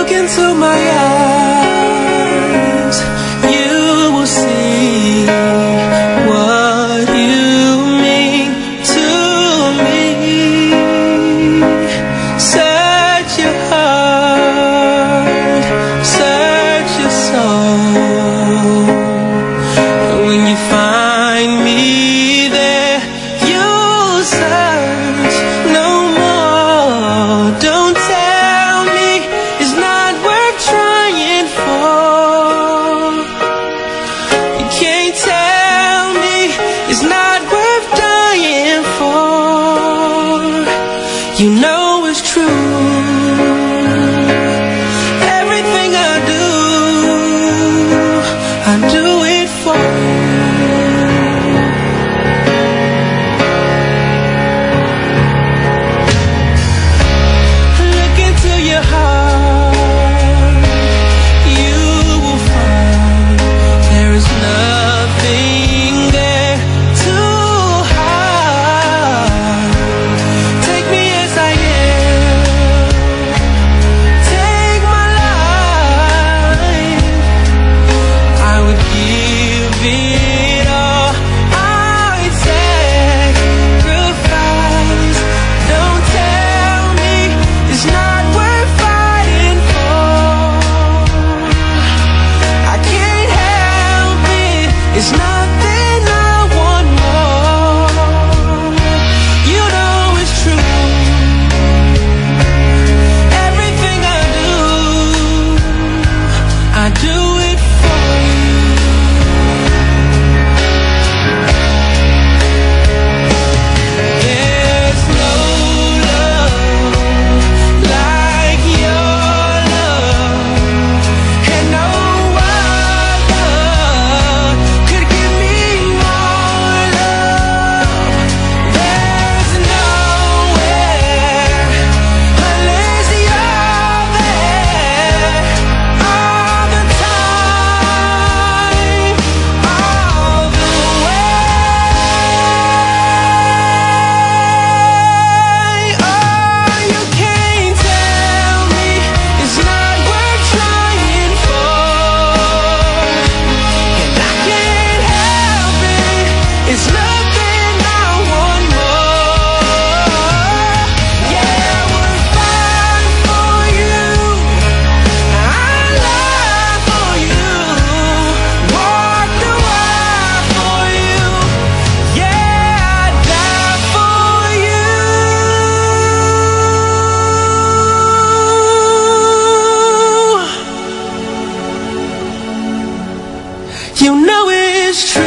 into my eyes, you will see what you mean to me. Search your heart, search your soul, and when you find me there, you'll search no more. Don't tell me it's not worth trying for. You can't tell me it's not worth dying for. You know it's true. Everything I do it for you. Look into your heart, you will find there is nothing there to hide. Take me as I am, take my life. I would give it all, I'd sacrifice. Don't tell me it's not worth fighting for. I can't help it, it's nothing I want more. You know it's true. Everything I do it for you. There's no love like your love, and no other could give me more love. There's nowhere unless you're there all the time, all the way. Oh, you can't tell me it's not worth trying for, and I can't help it, it's nothing I want more. Yeah, I would fight for you, I lie for you, walk the wire for you. Yeah, I'd die for you. You know it's true.